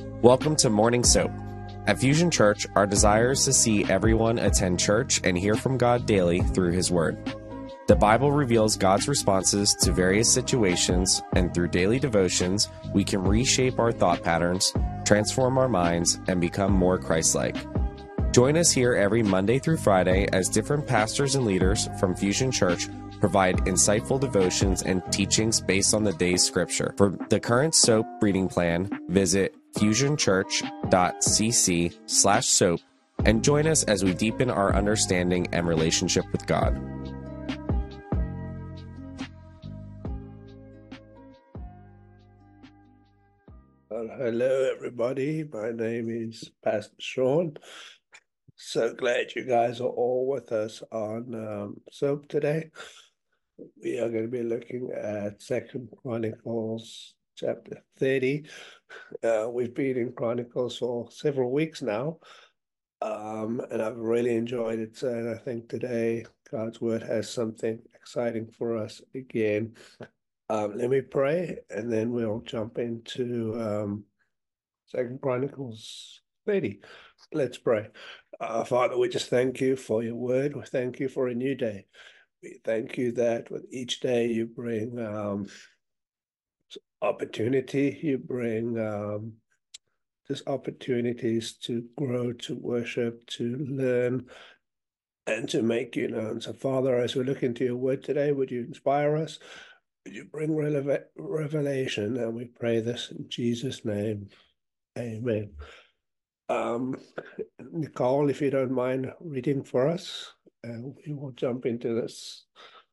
Welcome to Morning Soap. At Fusion Church, our desire is to see everyone attend church and hear from God daily through His Word. The Bible reveals God's responses to various situations, and through daily devotions, we can reshape our thought patterns, transform our minds, and become more Christ-like. Join us here every Monday through Friday as different pastors and leaders from Fusion Church provide insightful devotions and teachings based on the day's scripture. For the current soap reading plan, visit fusionchurch.cc/soap and join us as we deepen our understanding and relationship with God. Well, hello, everybody. My name is Pastor Sean. So glad you guys are all with us on SOAP today. We are going to be looking at 2 Chronicles chapter 30. We've been in Chronicles for several weeks now, and I've really enjoyed it. And I think today God's Word has something exciting for us again. Let me pray, and then we'll jump into 2 Chronicles 30. Let's pray. Father, we just thank you for your word. We thank you for a new day. We thank you that with each day you bring opportunity. You bring just opportunities to grow, to worship, to learn, and to make you known. So, Father, as we look into your word today, would you inspire us? Would you bring revelation? And we pray this in Jesus' name. Amen. Nicole, if you don't mind reading for us, we will jump into this.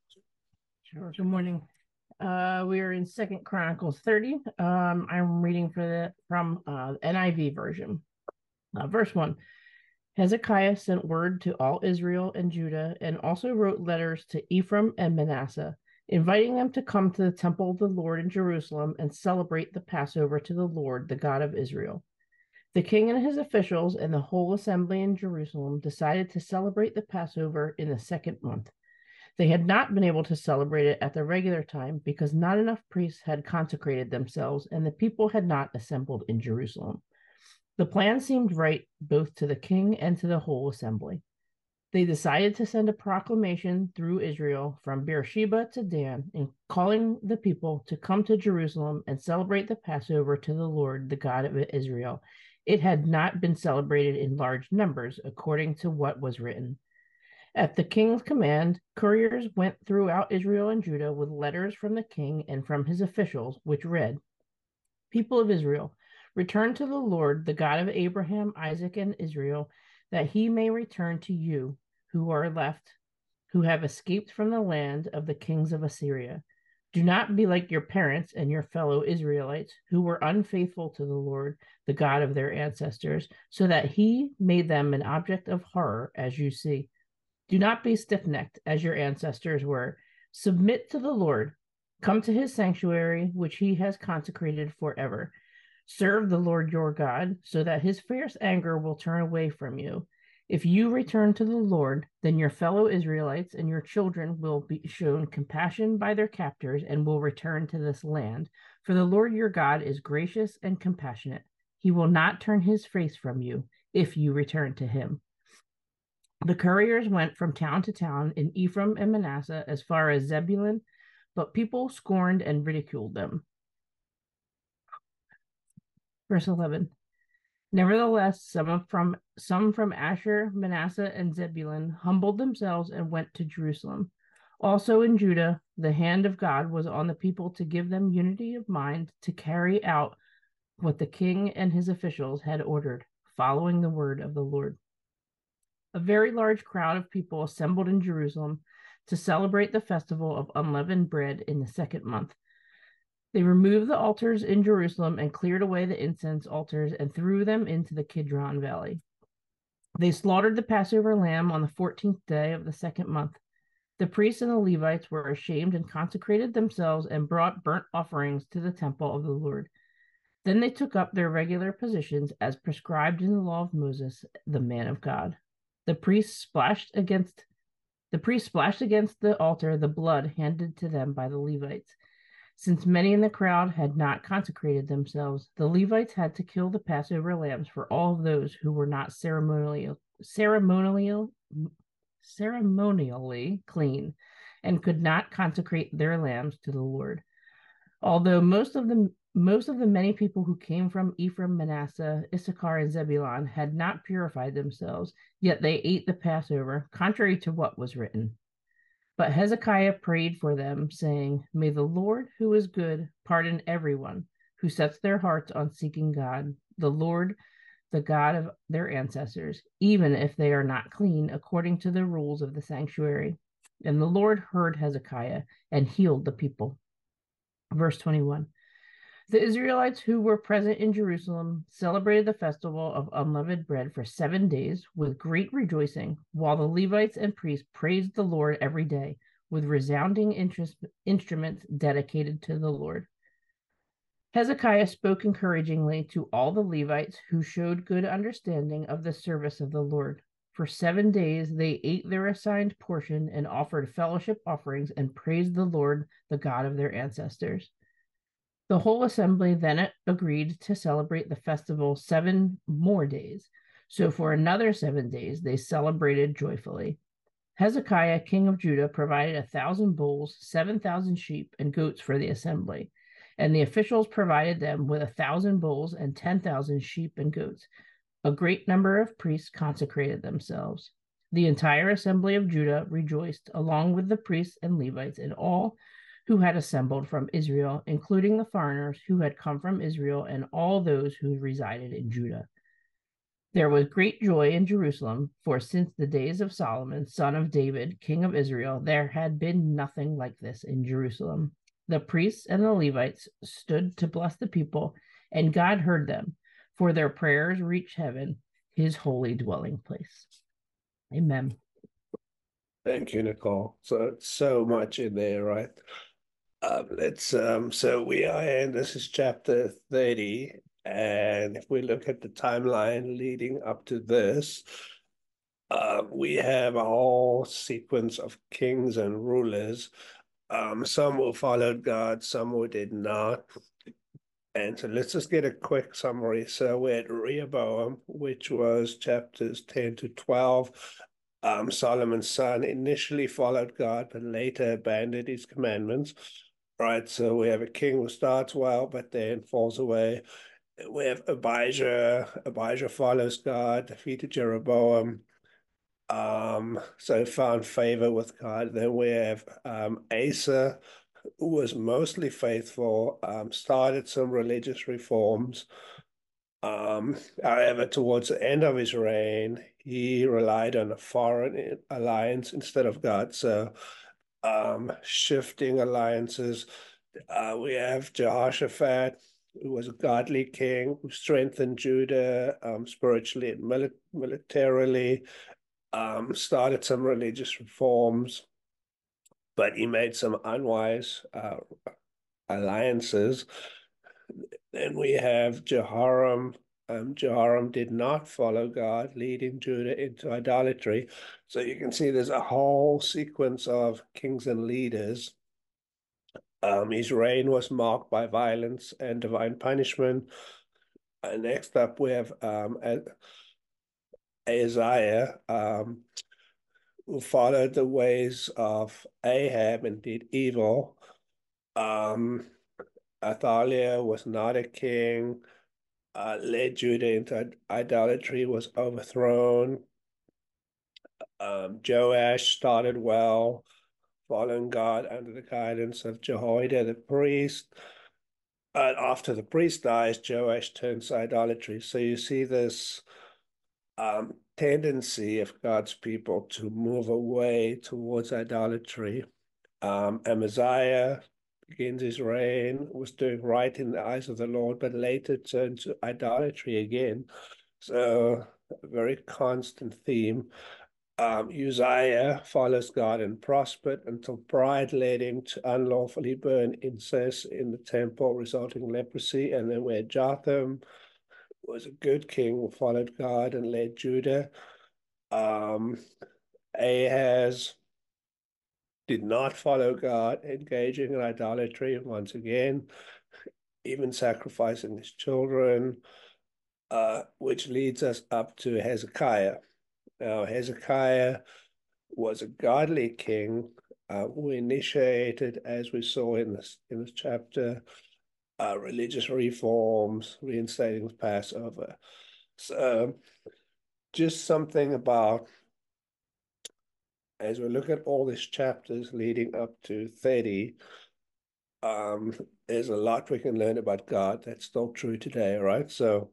Sure. Good morning. We are in 2 Chronicles 30. I'm reading from NIV version. Verse 1. Hezekiah sent word to all Israel and Judah, and also wrote letters to Ephraim and Manasseh, inviting them to come to the temple of the Lord in Jerusalem and celebrate the Passover to the Lord, the God of Israel. The king and his officials and the whole assembly in Jerusalem decided to celebrate the Passover in the second month. They had not been able to celebrate it at the regular time because not enough priests had consecrated themselves and the people had not assembled in Jerusalem. The plan seemed right both to the king and to the whole assembly. They decided to send a proclamation through Israel from Beersheba to Dan, and calling the people to come to Jerusalem and celebrate the Passover to the Lord, the God of Israel. It had not been celebrated in large numbers, according to what was written. At the king's command, couriers went throughout Israel and Judah with letters from the king and from his officials, which read, "People of Israel, return to the Lord, the God of Abraham, Isaac, and Israel, that he may return to you, who are left, who have escaped from the land of the kings of Assyria. Do not be like your parents and your fellow Israelites, who were unfaithful to the Lord, the God of their ancestors, so that he made them an object of horror, as you see. Do not be stiff-necked, as your ancestors were. Submit to the Lord. Come to his sanctuary, which he has consecrated forever. Serve the Lord your God, so that his fierce anger will turn away from you. If you return to the Lord, then your fellow Israelites and your children will be shown compassion by their captors and will return to this land. For the Lord your God is gracious and compassionate. He will not turn his face from you if you return to him." The couriers went from town to town in Ephraim and Manasseh as far as Zebulun, but people scorned and ridiculed them. Verse 11. Nevertheless, some from Asher, Manasseh, and Zebulun humbled themselves and went to Jerusalem. Also in Judah, the hand of God was on the people to give them unity of mind to carry out what the king and his officials had ordered, following the word of the Lord. A very large crowd of people assembled in Jerusalem to celebrate the festival of unleavened bread in the second month. They removed the altars in Jerusalem and cleared away the incense altars and threw them into the Kidron Valley. They slaughtered the Passover lamb on the 14th day of the second month. The priests and the Levites were ashamed and consecrated themselves and brought burnt offerings to the temple of the Lord. Then they took up their regular positions as prescribed in the law of Moses, the man of God. The priest splashed against the altar the blood handed to them by the Levites. Since many in the crowd had not consecrated themselves, the Levites had to kill the Passover lambs for all of those who were not ceremonially clean and could not consecrate their lambs to the Lord. Although most of the many people who came from Ephraim, Manasseh, Issachar, and Zebulun had not purified themselves, yet they ate the Passover, contrary to what was written. But Hezekiah prayed for them, saying, May the Lord, who is good, pardon everyone who sets their hearts on seeking God, the Lord, the God of their ancestors, even if they are not clean according to the rules of the sanctuary. And the Lord heard Hezekiah and healed the people. Verse 21. The Israelites who were present in Jerusalem celebrated the festival of unleavened bread for 7 days with great rejoicing, while the Levites and priests praised the Lord every day with resounding instruments dedicated to the Lord. Hezekiah spoke encouragingly to all the Levites who showed good understanding of the service of the Lord. For 7 days they ate their assigned portion and offered fellowship offerings and praised the Lord, the God of their ancestors. The whole assembly then agreed to celebrate the festival 7 more days. So for another 7 days, they celebrated joyfully. Hezekiah, king of Judah, provided 1,000 bulls, 7,000 sheep, and goats for the assembly. And the officials provided them with 1,000 bulls and 10,000 sheep and goats. A great number of priests consecrated themselves. The entire assembly of Judah rejoiced, along with the priests and Levites and all who had assembled from Israel, including the foreigners who had come from Israel and all those who resided in Judah. There was great joy in Jerusalem, for since the days of Solomon, son of David, king of Israel, there had been nothing like this in Jerusalem. The priests and the Levites stood to bless the people, and God heard them, for their prayers reached heaven, his holy dwelling place. Amen. Thank you, Nicole. So much in there, right? So we are in, this is chapter 30, and if we look at the timeline leading up to this, we have a whole sequence of kings and rulers. Some who followed God, some who did not. And so let's just get a quick summary. So we had Rehoboam, which was chapters 10 to 12. Solomon's son initially followed God, but later abandoned his commandments. Right, so we have a king who starts well, but then falls away. We have Abijah. Abijah follows God, defeated Jeroboam. So found favor with God. Then we have Asa, who was mostly faithful, started some religious reforms. However, towards the end of his reign, he relied on a foreign alliance instead of God. So shifting alliances. We have Jehoshaphat, who was a godly king who strengthened Judah spiritually and militarily, started some religious reforms, but he made some unwise alliances. Then we have Jehoram. Jehoram did not follow God, leading Judah into idolatry. So you can see there's a whole sequence of kings and leaders. His reign was marked by violence and divine punishment. Next up, we have Isaiah, who followed the ways of Ahab and did evil. Athaliah was not a king, led Judah into idolatry, was overthrown. Joash started well, following God under the guidance of Jehoiada the priest. After the priest dies, Joash turns to idolatry. So you see this tendency of God's people to move away towards idolatry. Amaziah begins his reign, was doing right in the eyes of the Lord, but later turned to idolatry again. So a very constant theme. Uzziah follows God and prospered until pride led him to unlawfully burn incense in the temple, resulting in leprosy. And then where Jotham was a good king who followed God and led Judah. Ahaz did not follow God, engaging in idolatry once again, even sacrificing his children, which leads us up to Hezekiah. Now, Hezekiah was a godly king who initiated, as we saw in this chapter, religious reforms, reinstating the Passover. So, just something about, as we look at all these chapters leading up to 30, there's a lot we can learn about God that's still true today, right? So,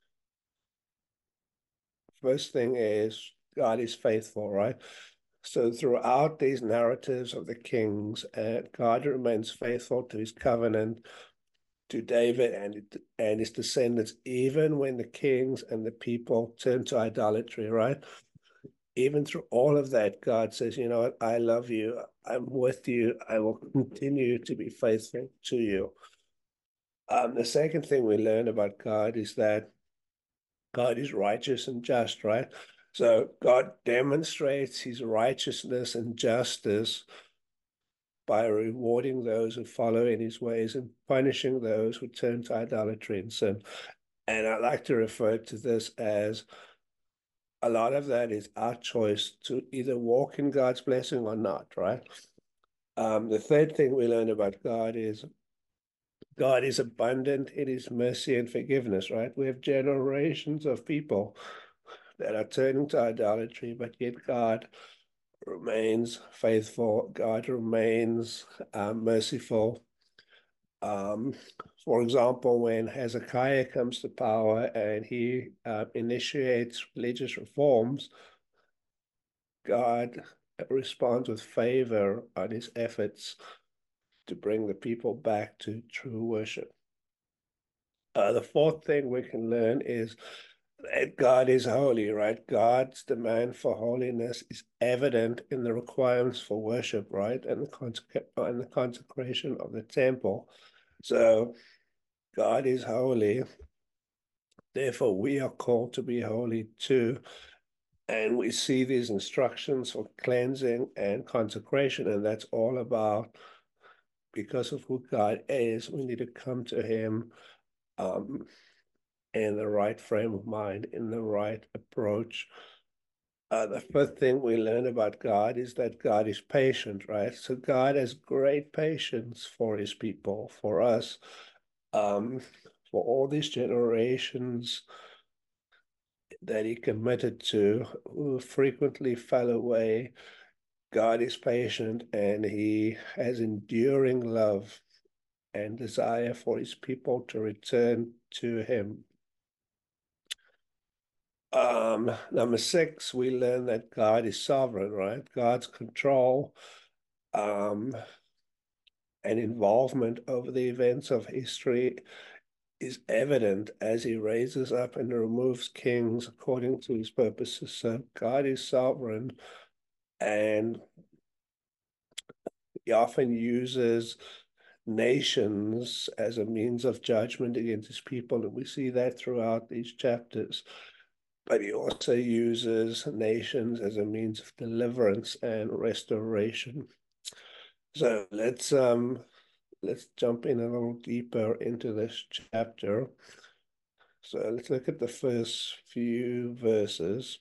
first thing is God is faithful, right? So throughout these narratives of the kings, God remains faithful to his covenant, to David and his descendants, even when the kings and the people turn to idolatry, right? Even through all of that, God says, you know what, I love you, I'm with you, I will continue to be faithful to you. The second thing we learn about God is that God is righteous and just, right? So God demonstrates his righteousness and justice by rewarding those who follow in his ways and punishing those who turn to idolatry and sin. And I like to refer to this as a lot of that is our choice to either walk in God's blessing or not, right? The third thing we learn about God is abundant in his mercy and forgiveness, right? We have generations of people that are turning to idolatry, but yet God remains faithful. God remains merciful. For example, when Hezekiah comes to power and he initiates religious reforms, God responds with favor on his efforts to bring the people back to true worship. The fourth thing we can learn is that God is holy, right? God's demand for holiness is evident in the requirements for worship, right? And the consecration of the temple. So God is holy. Therefore, we are called to be holy too. And we see these instructions for cleansing and consecration, and that's all about, because of who God is, we need to come to him in the right frame of mind, in the right approach. The first thing we learn about God is that God is patient, right? So God has great patience for his people, for us, for all these generations that he committed to, who frequently fell away. God is patient and he has enduring love and desire for his people to return to him. Number 6, we learn that God is sovereign, right? God's control and involvement over the events of history is evident as he raises up and removes kings according to his purposes. So God is sovereign, and he often uses nations as a means of judgment against his people, and we see that throughout these chapters. But he also uses nations as a means of deliverance and restoration. So let's jump in a little deeper into this chapter. So let's look at the first few verses.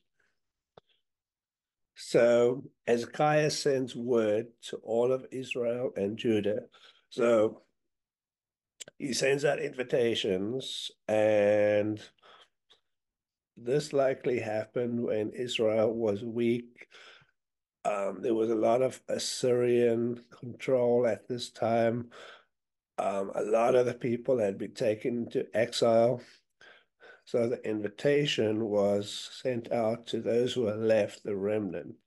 So Hezekiah sends word to all of Israel and Judah. So he sends out invitations, and this likely happened when Israel was weak. There was a lot of Assyrian control at this time. A lot of the people had been taken into exile. So the invitation was sent out to those who were left, the remnant.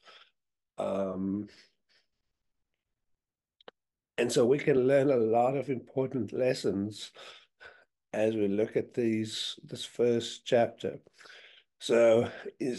And so we can learn a lot of important lessons as we look at this first chapter. So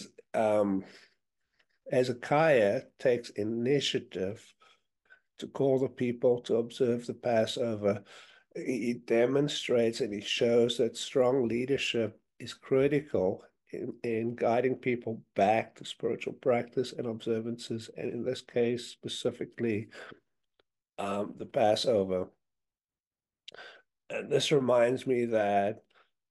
Hezekiah takes initiative to call the people to observe the Passover. He demonstrates and he shows that strong leadership is critical in guiding people back to spiritual practice and observances, and in this case specifically the Passover. And this reminds me that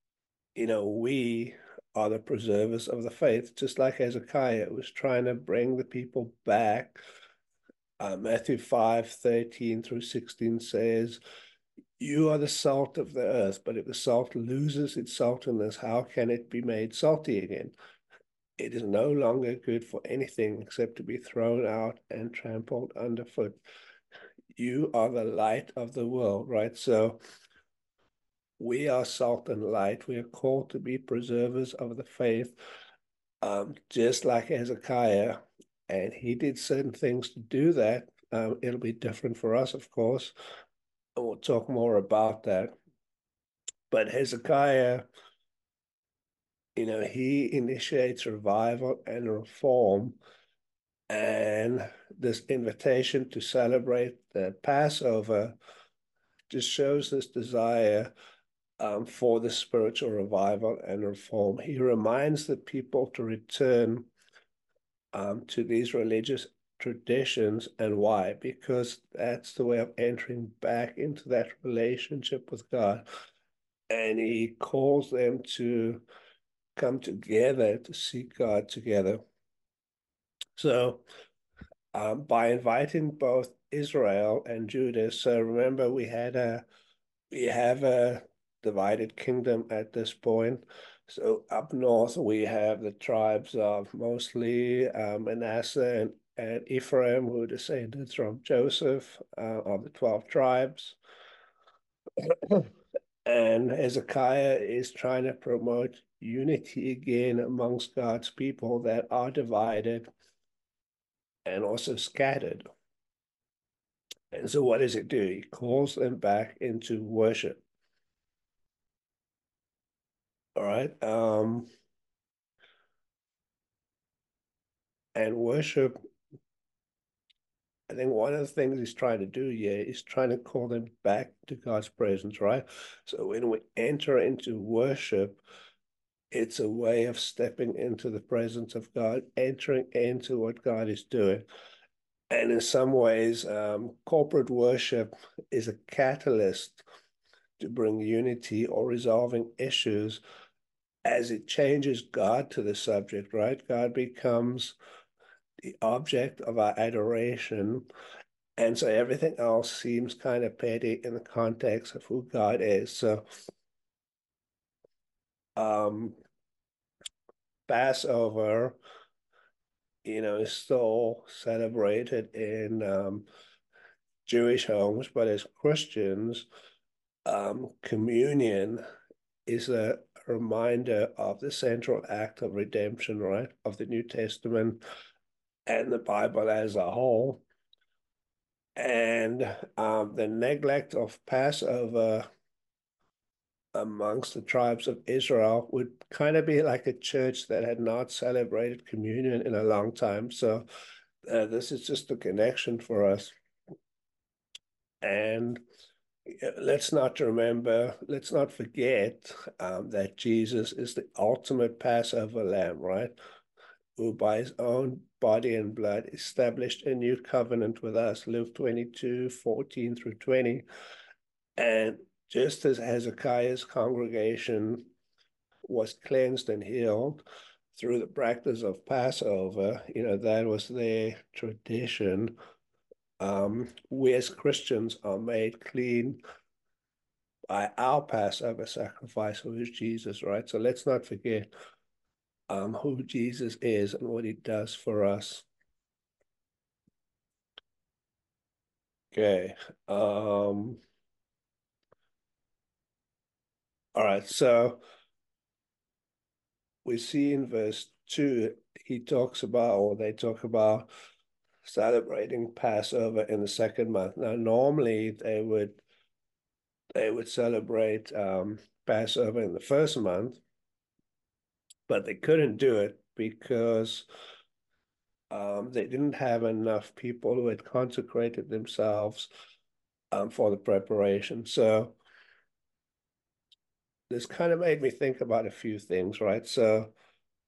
we are the preservers of the faith, just like Hezekiah was trying to bring the people back. Matthew 5:13-16 says, "You are the salt of the earth, but if the salt loses its saltiness, how can it be made salty again? It is no longer good for anything except to be thrown out and trampled underfoot." You are the light of the world, right? So we are salt and light. We are called to be preservers of the faith, just like Hezekiah. And he did certain things to do that. It'll be different for us, of course. And we'll talk more about that. But Hezekiah, he initiates revival and reform. And this invitation to celebrate the Passover just shows this desire for the spiritual revival and reform. He reminds the people to return to these religious traditions. And why? Because that's the way of entering back into that relationship with God. And he calls them to come together to seek God together. So by inviting both Israel and Judah, so remember we have a divided kingdom at this point. So up north we have the tribes of mostly Manasseh and Ephraim, who are descendants from Joseph of the 12 tribes. And Hezekiah is trying to promote unity again amongst God's people that are divided and also scattered. And so what does it do? He calls them back into worship. All right. And worship, I think one of the things he's trying to do here is trying to call them back to God's presence, right? So when we enter into worship, it's a way of stepping into the presence of God, entering into what God is doing. And in some ways, corporate worship is a catalyst to bring unity or resolving issues as it changes God to the subject, right? God becomes the object of our adoration. And so everything else seems kind of petty in the context of who God is. So Passover, is still celebrated in Jewish homes, but as Christians, communion is a reminder of the central act of redemption, right, of the New Testament and the Bible as a whole. And the neglect of Passover amongst the tribes of Israel would kind of be like a church that had not celebrated communion in a long time. So this is just a connection for us. And let's not forget that Jesus is the ultimate Passover lamb, right? Who by his own body and blood established a new covenant with us, Luke 22:14-20. And just as Hezekiah's congregation was cleansed and healed through the practice of Passover, that was their tradition. We as Christians are made clean by our Passover sacrifice, who is Jesus, right? So let's not forget who Jesus is and what he does for us. Okay. All right. So we see in verse 2, they talk about celebrating Passover in the second month. Now, normally they would celebrate Passover in the first month, but they couldn't do it because they didn't have enough people who had consecrated themselves for the preparation. So this kind of made me think about a few things, right? So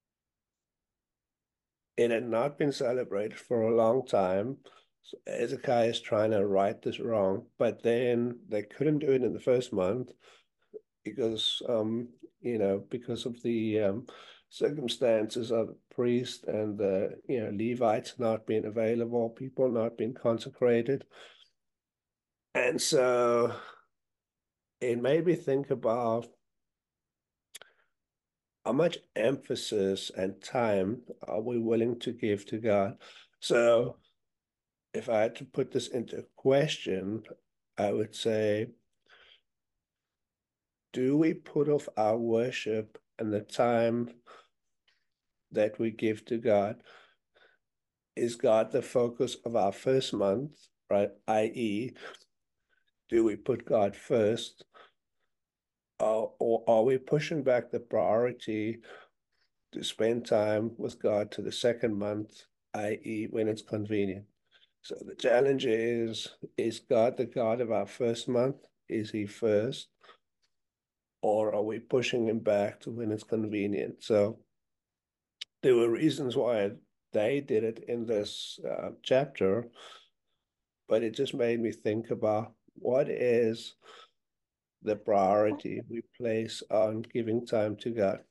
it had not been celebrated for a long time. So Hezekiah is trying to right this wrong, but then they couldn't do it in the first month because because of the circumstances of the priest and the Levites not being available, people not being consecrated. And so it made me think about how much emphasis and time are we willing to give to God. So if I had to put this into question, I would say, do we put off our worship and the time that we give to God? Is God the focus of our first month, right? I.e., do we put God first? Or are we pushing back the priority to spend time with God to the second month, i.e., when it's convenient? So the challenge is God the God of our first month? Is he first? Or are we pushing him back to when it's convenient? So there were reasons why they did it in this chapter, but it just made me think about what is the priority we place on giving time to God.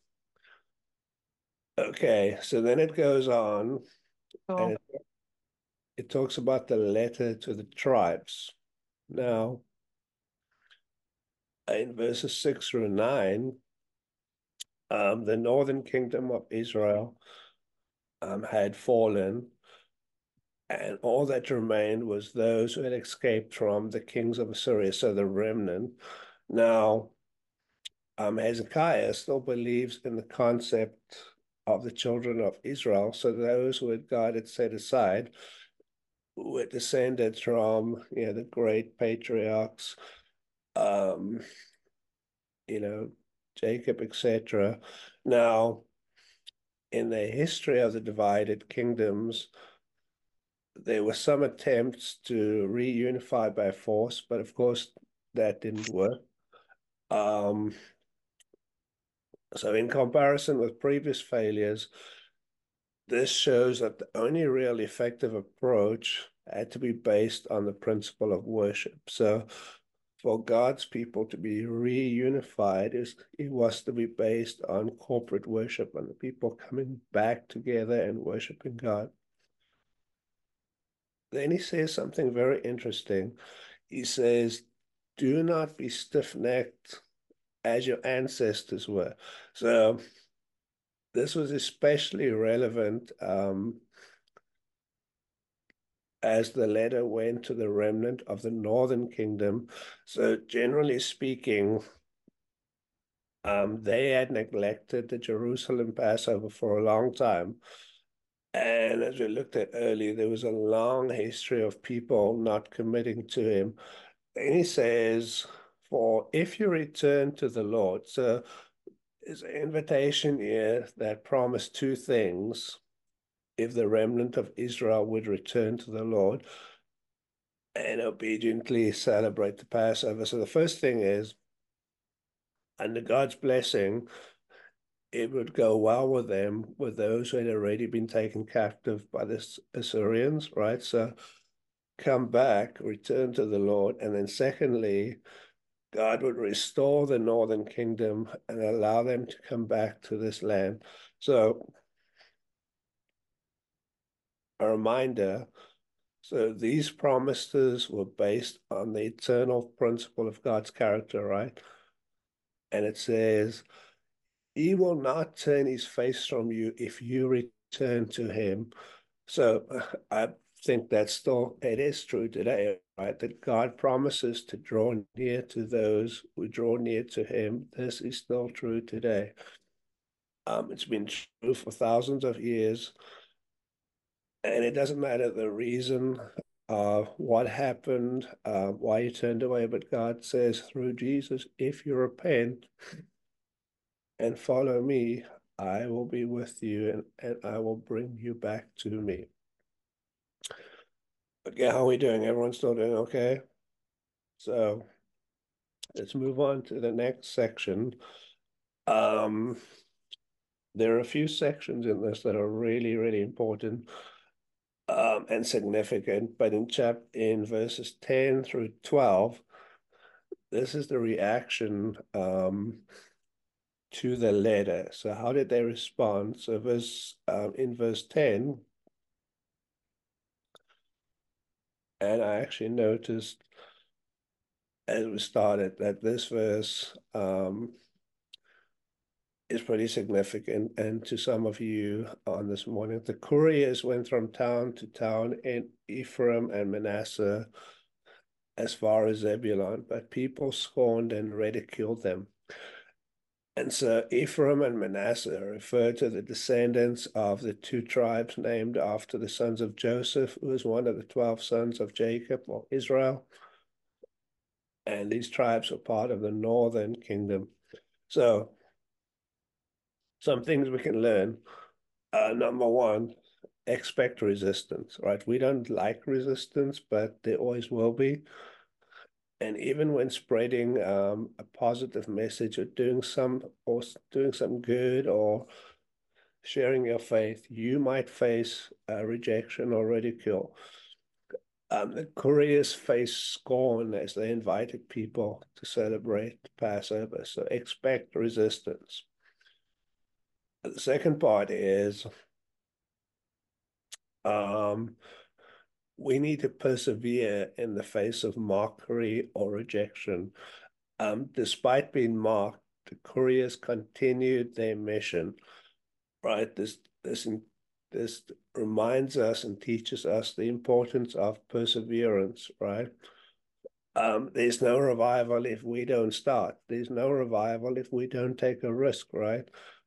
Okay, so then it goes on and it talks about the letter to the tribes. Now, in verses 6 through 9, the northern kingdom of Israel had fallen, and all that remained was those who had escaped from the kings of Assyria, so the remnant. Now, Hezekiah still believes in the concept of the children of Israel, so those who had God had set aside were descended from the great patriarchs, um, Jacob, etc. Now, in the history of the divided kingdoms, there were some attempts to reunify by force, but of course that didn't work. So in comparison with previous failures, this shows that the only real effective approach had to be based on the principle of worship. So for God's people to be reunified, it was to be based on corporate worship and the people coming back together and worshiping God. Then he says something very interesting. He says, do not be stiff-necked as your ancestors were. So this was especially relevant as the letter went to the remnant of the northern kingdom. So generally speaking, they had neglected the Jerusalem Passover for a long time. And as we looked at earlier, there was a long history of people not committing to him. And he says, for if you return to the Lord, so there's an invitation here that promised two things. If the remnant of Israel would return to the Lord and obediently celebrate the Passover. So the first thing is, under God's blessing, it would go well with them, with those who had already been taken captive by the Assyrians, right? So come back, return to the Lord. And then secondly, God would restore the northern kingdom and allow them to come back to this land. So a reminder, so these promises were based on the eternal principle of God's character, right? And it says, he will not turn his face from you if you return to him. So I think it is true today, right? That God promises to draw near to those who draw near to him. This is still true today. It's been true for thousands of years. And it doesn't matter the reason, what happened, why you turned away, but God says through Jesus, if you repent and follow me, I will be with you and I will bring you back to me. Okay, how are we doing? Everyone's still doing okay? So let's move on to the next section. there are a few sections in this that are really, really important and significant, but in verses 10 through 12, this is the reaction to the letter. So how did they respond? So in verse 10, and I actually noticed as we started that this verse is pretty significant. And to some of you on this morning, the couriers went from town to town in Ephraim and Manasseh as far as Zebulun, but people scorned and ridiculed them. And so Ephraim and Manasseh refer to the descendants of the two tribes named after the sons of Joseph, who was one of the 12 sons of Jacob or Israel. And these tribes were part of the northern kingdom. So some things we can learn. Number one, expect resistance, right? We don't like resistance, but there always will be. And even when spreading a positive message or doing some good or sharing your faith, you might face rejection or ridicule. The couriers faced scorn as they invited people to celebrate Passover. So expect resistance. The second part is we need to persevere in the face of mockery or rejection. Despite being mocked, the couriers continued their mission. Right? This reminds us and teaches us the importance of perseverance. Right? There's no revival if we don't start. There's no revival if we don't take a risk. Right?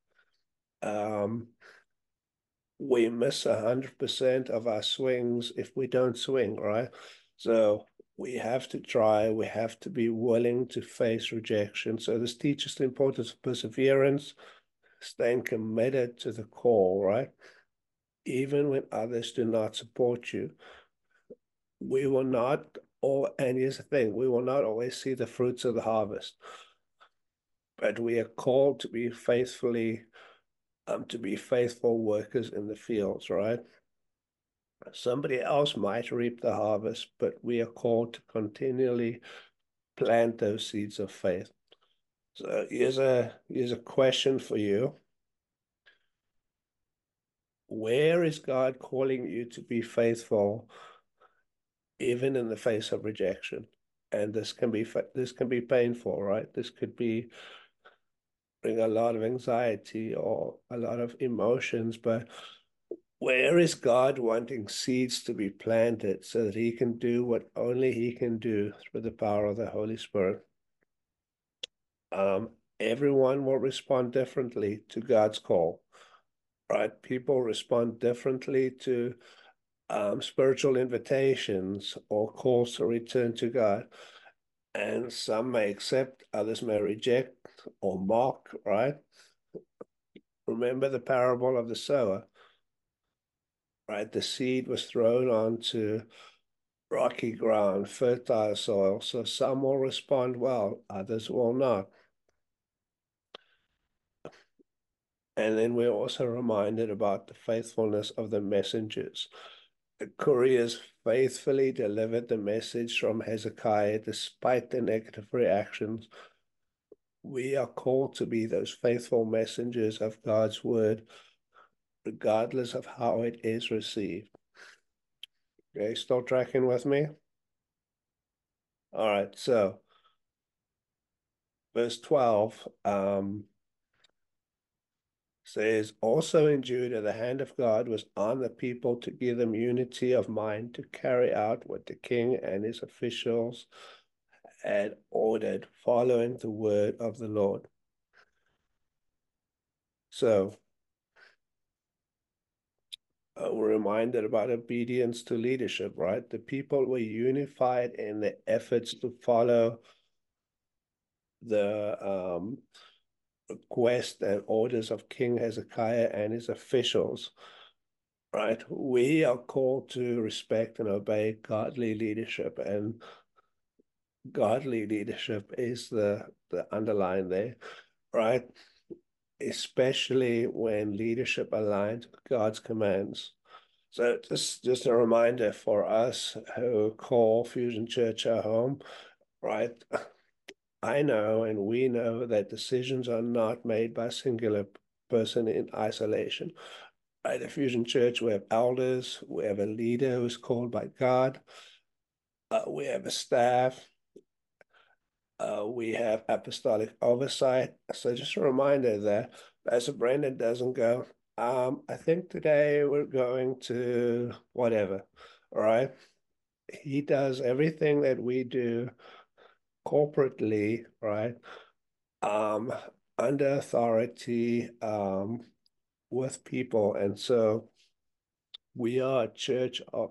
We miss 100% of our swings if we don't swing, right? So we have to try, we have to be willing to face rejection. So this teaches the importance of perseverance, staying committed to the call, right? Even when others do not support you. We will not, and here's the thing, we will not always see the fruits of the harvest, but we are called to be faithful workers in the fields, right? Somebody else might reap the harvest, but we are called to continually plant those seeds of faith. So here's a question for you. Where is God calling you to be faithful, even in the face of rejection? And this can be painful, right? This could bring a lot of anxiety or a lot of emotions, but where is God wanting seeds to be planted so that he can do what only he can do through the power of the Holy Spirit? Everyone will respond differently to God's call, right? People respond differently to spiritual invitations or calls to return to God. And some may accept, others may reject or mock, right? Remember the parable of the sower, right? The seed was thrown onto rocky ground, fertile soil. So some will respond well, others will not. And then we're also reminded about the faithfulness of the messengers. The couriers faithfully delivered the message from Hezekiah despite the negative reactions. We are called to be those faithful messengers of God's word, regardless of how it is received. Okay, still tracking with me? All right, so verse 12 says, also in Judah, the hand of God was on the people to give them unity of mind to carry out what the king and his officials had ordered, following the word of the Lord. So we're reminded about obedience to leadership, right? The people were unified in their efforts to follow the request and orders of King Hezekiah and his officials, right? We are called to respect and obey godly leadership, and godly leadership is the underline there, right? especially when leadership aligns with God's commands. So just a reminder for us who call Fusion Church our home, right? I know and we know that decisions are not made by a singular person in isolation. Right, at Fusion Church, we have elders, we have a leader who's called by God, we have a staff, we have apostolic oversight. So just a reminder that Pastor Brendan doesn't go, I think today we're going to whatever, all right? He does everything that we do corporately, right? Under authority, with people. And so we are a church of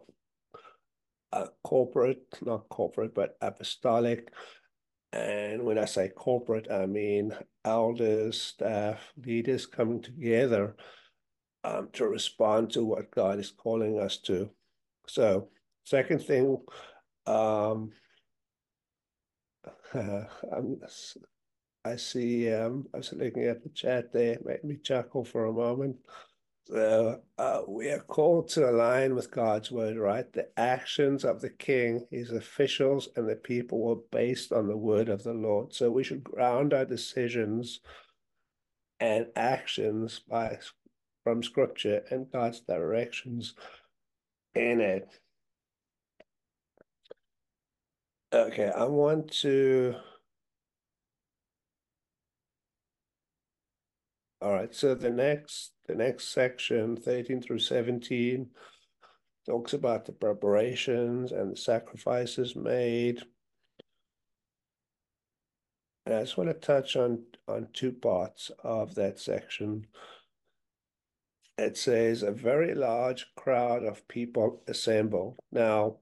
not corporate, but apostolic. And when I say corporate, I mean elders, staff, leaders coming together to respond to what God is calling us to. So, second thing, I see, I was looking at the chat there, it made me chuckle for a moment. So we are called to align with God's word, right? The actions of the king, his officials, and the people were based on the word of the Lord. So we should ground our decisions and actions from scripture and God's directions in it. Okay, I want to. All right, so the next section, 13 through 17, talks about the preparations and the sacrifices made. And I just want to touch on two parts of that section. It says a very large crowd of people assembled. Now,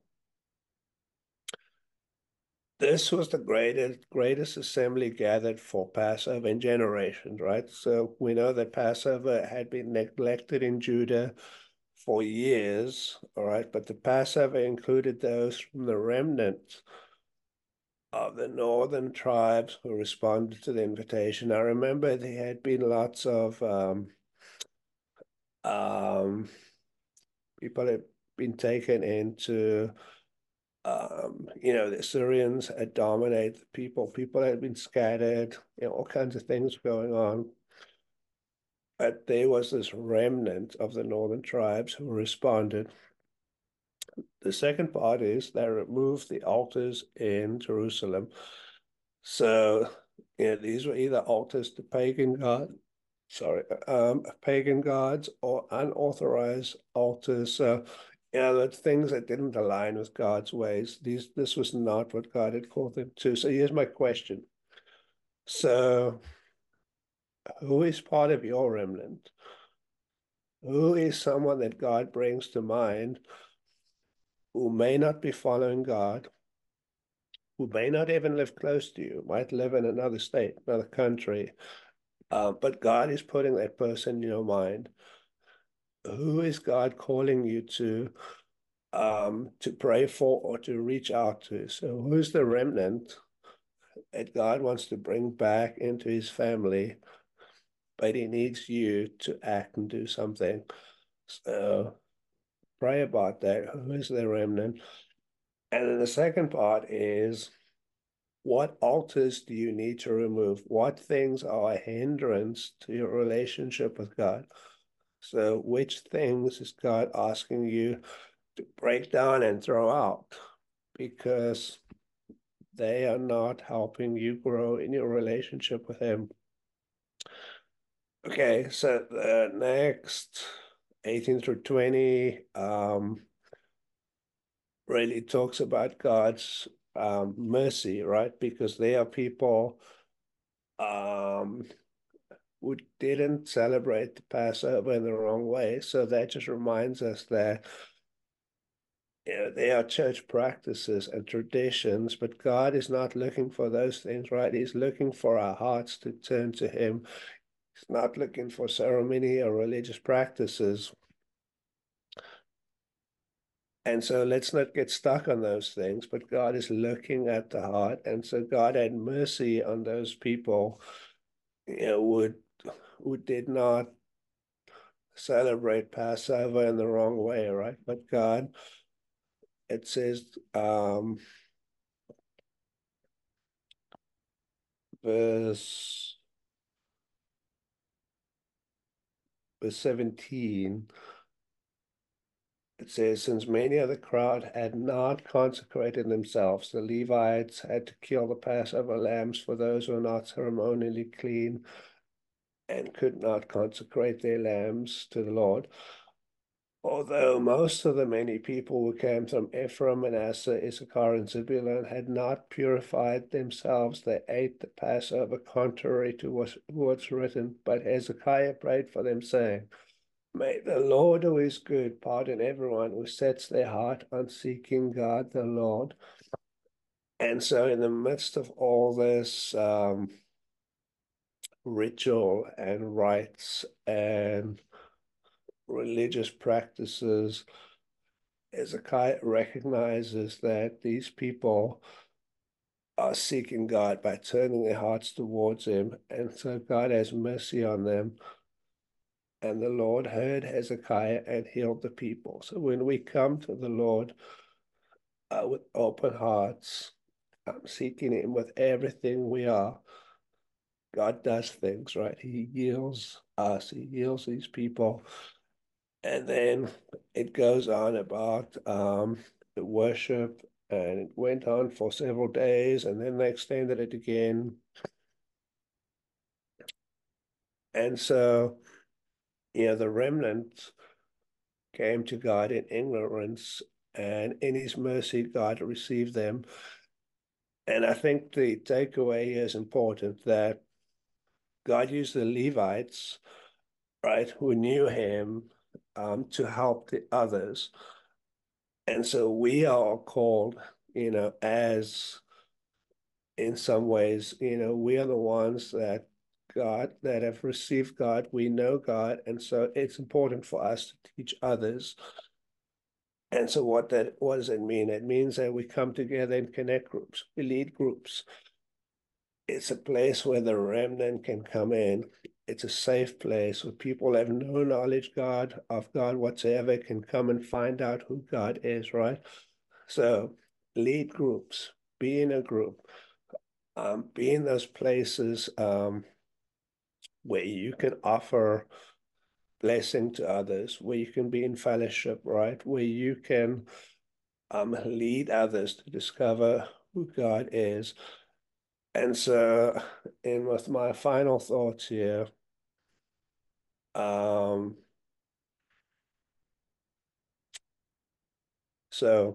this was the greatest assembly gathered for Passover in generations, right? So we know that Passover had been neglected in Judah for years, all right? But the Passover included those from the remnant of the northern tribes who responded to the invitation. I remember there had been lots of people had been taken into the Assyrians had dominated the people. People had been scattered, all kinds of things going on. But there was this remnant of the northern tribes who responded. The second part is they removed the altars in Jerusalem. So, these were either altars to pagan gods or unauthorized altars. So, the things that didn't align with God's ways. This was not what God had called them to. So here's my question. So, who is part of your remnant? Who is someone that God brings to mind who may not be following God, who may not even live close to you, might live in another state, another country, but God is putting that person in your mind? Who is God calling you to pray for or to reach out to? So who's the remnant that God wants to bring back into his family, but he needs you to act and do something? So pray about that. Who is the remnant? And then the second part is, what altars do you need to remove? What things are a hindrance to your relationship with God? So which things is God asking you to break down and throw out because they are not helping you grow in your relationship with him? Okay, so the next 18 through 20 really talks about God's mercy, right? Because there are people who didn't celebrate the Passover in the wrong way. So that just reminds us that there are church practices and traditions, but God is not looking for those things, right? He's looking for our hearts to turn to him. He's not looking for ceremony or religious practices. And so let's not get stuck on those things, but God is looking at the heart. And so God had mercy on those people, who did not celebrate Passover in the wrong way, right? But God, it says, verse 17, it says, since many of the crowd had not consecrated themselves, the Levites had to kill the Passover lambs for those who were not ceremonially clean and could not consecrate their lambs to the Lord. Although most of the many people who came from Ephraim, Manasseh, Issachar, and Zebulun had not purified themselves, they ate the Passover contrary to what's written. But Hezekiah prayed for them, saying, may the Lord who is good pardon everyone who sets their heart on seeking God the Lord. And so in the midst of all this ritual and rites and religious practices, Hezekiah recognizes that these people are seeking God by turning their hearts towards him. And so God has mercy on them. And the Lord heard Hezekiah and healed the people. So when we come to the Lord with open hearts, seeking him with everything we are, God does things, right? He heals us. He heals these people. And then it goes on about the worship, and it went on for several days, and then they extended it again. And so, the remnant came to God in ignorance, and in his mercy, God received them. And I think the takeaway here is important, that God used the Levites, right, who knew him, to help the others. And so we are called, as in some ways, we are the ones that have received God. We know God. And so it's important for us to teach others. And so what does it mean? It means that we come together in connect groups. We lead groups. It's a place where the remnant can come in. It's a safe place where people have no knowledge of God whatsoever can come and find out who God is, right? So lead groups, be in a group, be in those places where you can offer blessing to others, where you can be in fellowship, right? Where you can lead others to discover who God is. And so, with my final thoughts here, so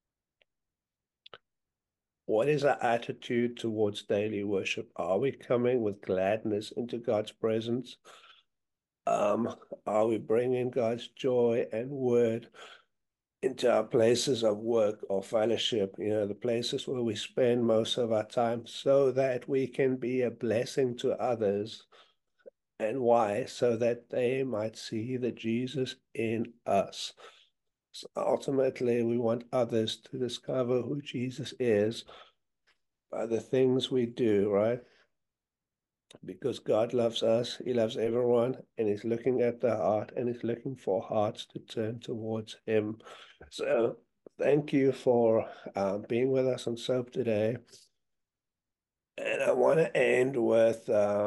what is our attitude towards daily worship? Are we coming with gladness into God's presence? Are we bringing God's joy and word into our places of work or fellowship, the places where we spend most of our time, so that we can be a blessing to others? And why? So that they might see the Jesus in us. So ultimately, we want others to discover who Jesus is by the things we do, right? Because God loves us, he loves everyone, and he's looking at the heart, and he's looking for hearts to turn towards him. So thank you for being with us on SOAP today. And I want to end with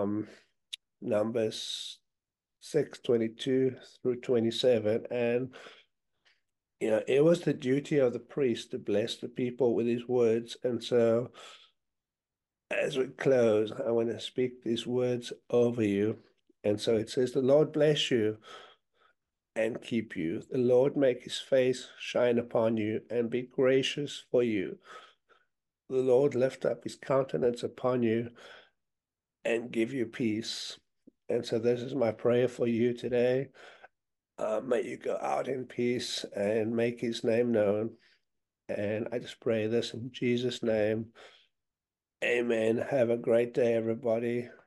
Numbers 6:22 through 27. And it was the duty of the priest to bless the people with his words. And so as we close, I want to speak these words over you. And so it says, the Lord bless you and keep you. The Lord make his face shine upon you and be gracious for you. The Lord lift up his countenance upon you and give you peace. And so this is my prayer for you today. May you go out in peace and make his name known. And I just pray this in Jesus' name. Amen. Have a great day, everybody.